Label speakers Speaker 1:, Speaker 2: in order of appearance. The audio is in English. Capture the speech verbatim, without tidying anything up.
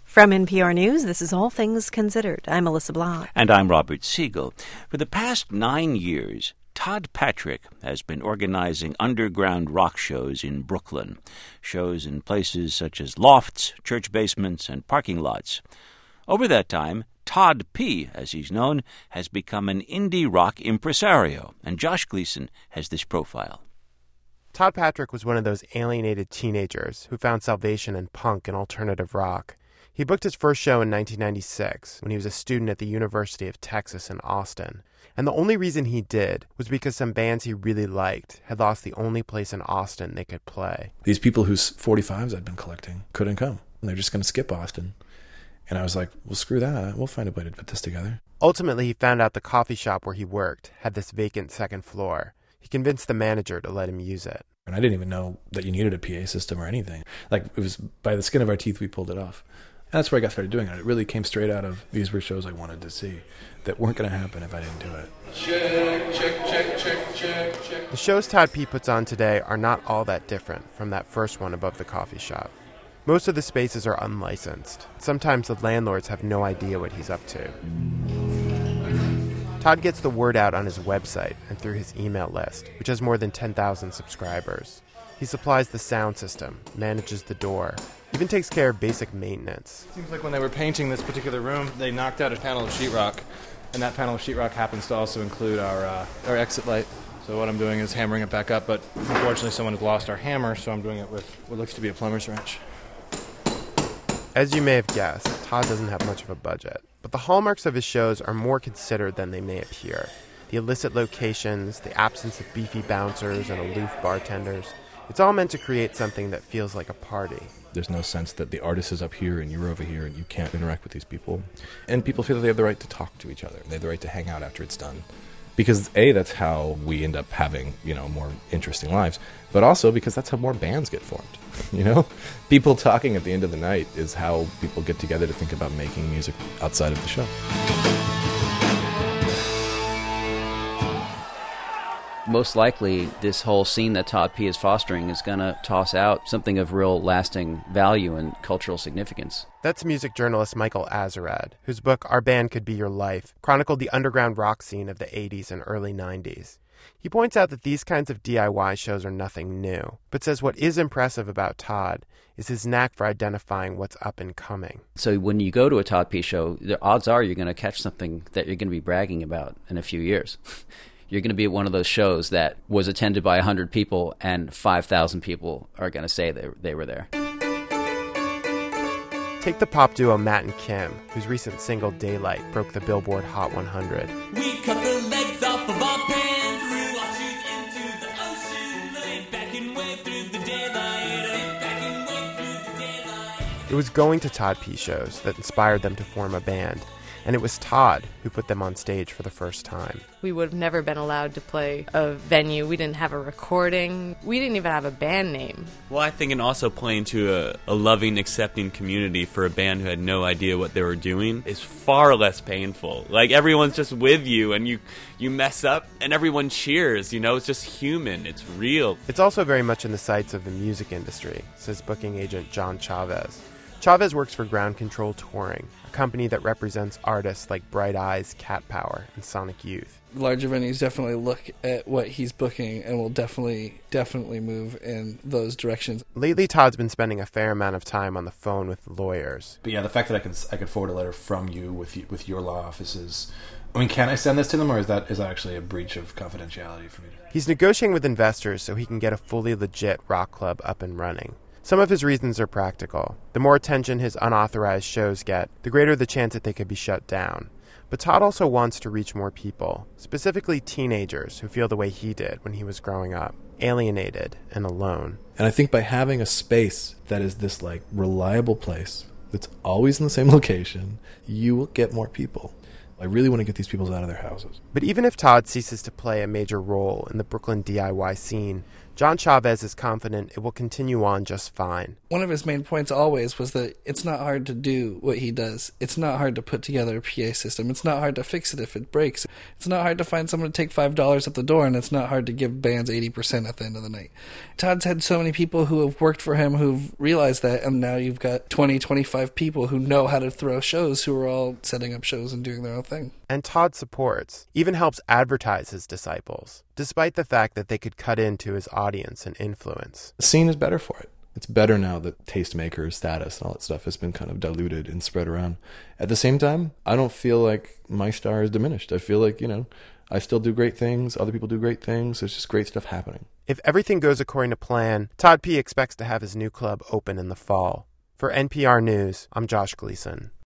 Speaker 1: From N P R News, this is All Things Considered. I'm Melissa Blah.
Speaker 2: And I'm Robert Siegel. For the past nine years, Todd Patrick has been organizing underground rock shows in Brooklyn, shows in places such as lofts, church basements, and parking lots. Over that time, Todd P., as he's known, has become an indie rock impresario, and Josh Gleason has this profile.
Speaker 3: Todd Patrick was one of those alienated teenagers who found salvation in punk and alternative rock. He booked his first show in nineteen ninety-six when he was a student at the University of Texas in Austin. And the only reason he did was because some bands he really liked had lost the only place in Austin they could play.
Speaker 4: These people whose forty-fives I'd been collecting couldn't come. And they're just going to skip Austin. And I was like, well, screw that. We'll find a way to put this together.
Speaker 3: Ultimately, he found out the coffee shop where he worked had this vacant second floor. He convinced the manager to let him use it.
Speaker 4: And I didn't even know that you needed a P A system or anything. Like, it was by the skin of our teeth we pulled it off. And that's where I got started doing it. It really came straight out of these were shows I wanted to see that weren't going to happen if I didn't do it.
Speaker 5: Check, check, check, check, check, check.
Speaker 3: The shows Todd P. puts on today are not all that different from that first one above the coffee shop. Most of the spaces are unlicensed. Sometimes the landlords have no idea what he's up to. Todd gets the word out on his website and through his email list, which has more than ten thousand subscribers. He supplies the sound system, manages the door, even takes care of basic maintenance.
Speaker 6: Seems like when they were painting this particular room, they knocked out a panel of sheetrock, and that panel of sheetrock happens to also include our uh, our exit light. So what I'm doing is hammering it back up, but unfortunately someone has lost our hammer, so I'm doing it with what looks to be a plumber's wrench.
Speaker 3: As you may have guessed, Todd doesn't have much of a budget, but the hallmarks of his shows are more considered than they may appear. The illicit locations, the absence of beefy bouncers and aloof bartenders, it's all meant to create something that feels like a party.
Speaker 4: There's no sense that the artist is up here and you're over here and you can't interact with these people. And people feel that they have the right to talk to each other. They have the right to hang out after it's done. Because, A, that's how we end up having, you know, more interesting lives. But also because that's how more bands get formed, you know? People talking at the end of the night is how people get together to think about making music outside of the show.
Speaker 7: Most likely, this whole scene that Todd P. is fostering is going to toss out something of real lasting value and cultural significance.
Speaker 3: That's music journalist Michael Azerrad, whose book Our Band Could Be Your Life chronicled the underground rock scene of the eighties and early nineties. He points out that these kinds of D I Y shows are nothing new, but says what is impressive about Todd is his knack for identifying what's up and coming.
Speaker 7: So when you go to a Todd P. show, the odds are you're going to catch something that you're going to be bragging about in a few years. You're going to be at one of those shows that was attended by one hundred people and five thousand people are going to say they, they were there.
Speaker 3: Take the pop duo Matt and Kim, whose recent single Daylight broke the Billboard Hot one hundred.
Speaker 8: We cut the legs off of our pants, threw our shoes into the ocean, sit back and wait through the daylight, sit back and wait through the daylight.
Speaker 3: It was going to Todd P. shows that inspired them to form a band. And it was Todd who put them on stage for the first time.
Speaker 9: We would have never been allowed to play a venue. We didn't have a recording. We didn't even have a band name.
Speaker 10: Well, I think and also playing to a, a loving, accepting community for a band who had no idea what they were doing is far less painful. Like, everyone's just with you, and you, you mess up, and everyone cheers, you know? It's just human. It's real.
Speaker 3: It's also very much in the sights of the music industry, says booking agent John Chavez. Chavez works for Ground Control Touring, a company that represents artists like Bright Eyes, Cat Power, and Sonic Youth.
Speaker 11: Larger venues definitely look at what he's booking and will definitely, definitely move in those directions.
Speaker 3: Lately, Todd's been spending a fair amount of time on the phone with lawyers.
Speaker 4: But yeah, the fact that I can I could forward a letter from you with you, with your law offices. I mean, can I send this to them, or is that is that actually a breach of confidentiality for me?
Speaker 3: He's negotiating with investors so he can get a fully legit rock club up and running. Some of his reasons are practical. The more attention his unauthorized shows get, the greater the chance that they could be shut down. But Todd also wants to reach more people, specifically teenagers who feel the way he did when he was growing up, alienated and alone.
Speaker 4: And I think by having a space that is this like reliable place that's always in the same location, you will get more people. I really want to get these people out of their houses.
Speaker 3: But even if Todd ceases to play a major role in the Brooklyn D I Y scene, John Chavez is confident it will continue on just fine.
Speaker 11: One of his main points always was that it's not hard to do what he does. It's not hard to put together a P A system. It's not hard to fix it if it breaks. It's not hard to find someone to take five dollars at the door, and it's not hard to give bands eighty percent at the end of the night. Todd's had so many people who have worked for him who've realized that, and now you've got twenty, twenty-five people who know how to throw shows who are all setting up shows and doing their own thing.
Speaker 3: And Todd supports, even helps advertise his disciples, despite the fact that they could cut into his audience and influence.
Speaker 4: The scene is better for it. It's better now that tastemaker status and all that stuff has been kind of diluted and spread around. At the same time, I don't feel like my star is diminished. I feel like, you know, I still do great things. Other people do great things. There's just great stuff happening.
Speaker 3: If everything goes according to plan, Todd P. expects to have his new club open in the fall. For N P R News, I'm Josh Gleason.